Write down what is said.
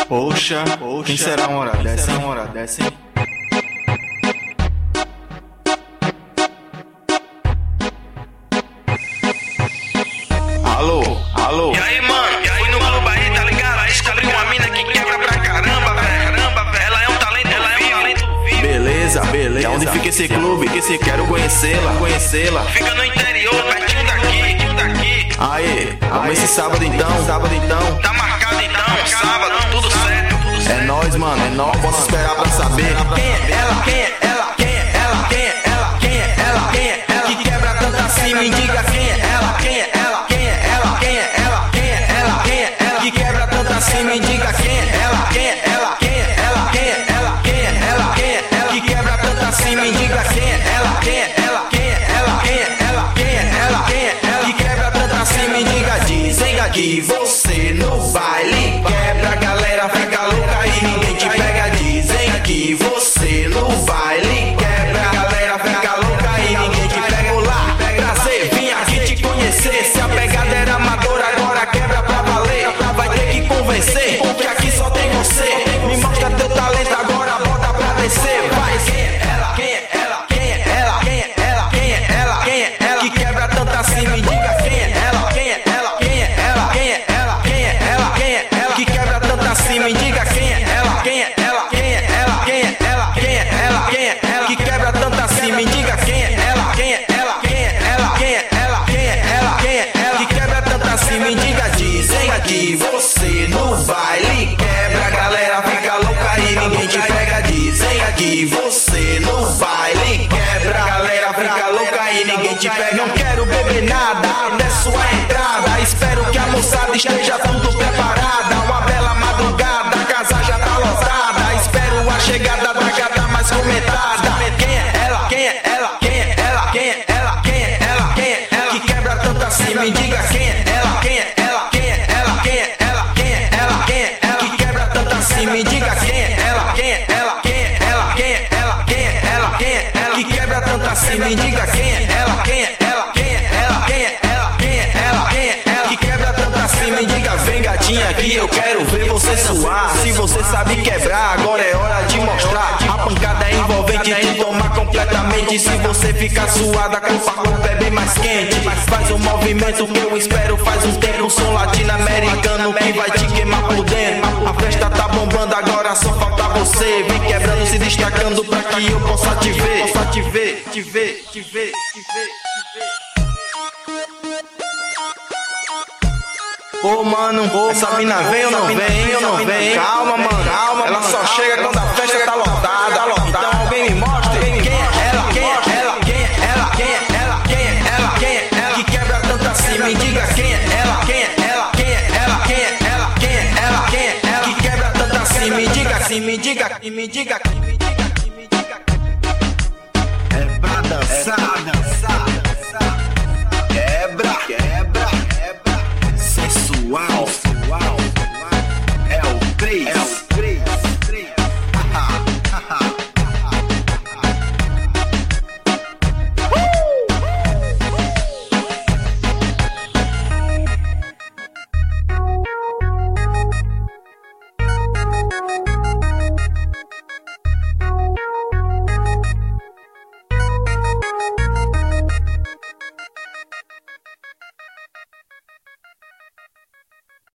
Poxa, quem será uma hora dessa, hein? Alô? E aí, mano? E aí no clube aí, tá ligado? Aí descobri uma mina que quebra pra caramba, velho. Ela é um talento vivo. Beleza. E onde fica esse clube? Quero conhecê-la. Fica no interior, pertinho daqui. Aê, vamos esse sábado então. Tá marcado então, sábado, tudo certo. É nóis, mano, é nóis. Posso esperar pra saber Quem é ela? Que quebra tanto assim, me diga quem é ela? Que quebra tanto assim, me diga quem é ela? Que quebra tanto assim, me diga quem é ela? Que quebra tanto assim, me diga. Dizem que você no baile quebra, a galera fica louca e ninguém te pega. Dizem que você no baile quebra, a galera fica louca e ninguém te pega. Olá, prazer, vim aqui te conhecer. Se a pegada era amadora, agora quebra pra valer. Vai ter que convencer que aqui só tem você. Me mostra teu talento, agora bota pra descer. Vai, quem é ela? Que quebra tanto assim, me diga quem é ela? Que quebra tanto assim, me diga quem é ela? Que quebra tanto assim, me diga quem é ela? Que quebra tanto assim, me diga. Dizem que você no baile quebra, a galera fica louca e ninguém te pega. Dizem que você no baile quebra, a galera fica louca e ninguém te pega. Não quero beber nada, é sua entrada. Espero que a moçada esteja tudo preparada. Uma bela madrugada, a casa já tá lotada. Espero a chegada da gata mais comentada. Quem é ela? Que quebra tanto assim, me diga quem é ela? Que quebra tanto assim, me diga quem é ela? Que quebra tanto assim, me diga quem é ela? Que quebra tanto assim, me diga. Vem gatinha aqui, eu quero ver você suar. Se você sabe quebrar, agora é hora de mostrar. A pancada é envolvente, tu toma completamente. Se você ficar suada, com o corpo é bem mais quente. Faz um movimento que eu espero faz um tempo. Som latino-americano que vai te queimar por dentro. A festa tá bombando, agora só falta você. Vem quebrando, se destacando pra que eu possa te ver. Te ver. Ô mano, essa mina vem ou não vem? Calma, mano, ela só chega quando a festa tá lotada. Então alguém me mostra quem é ela? Que quebra tanto assim, me diga quem é ela? Que quebra tanto assim, me diga. É pra dançar.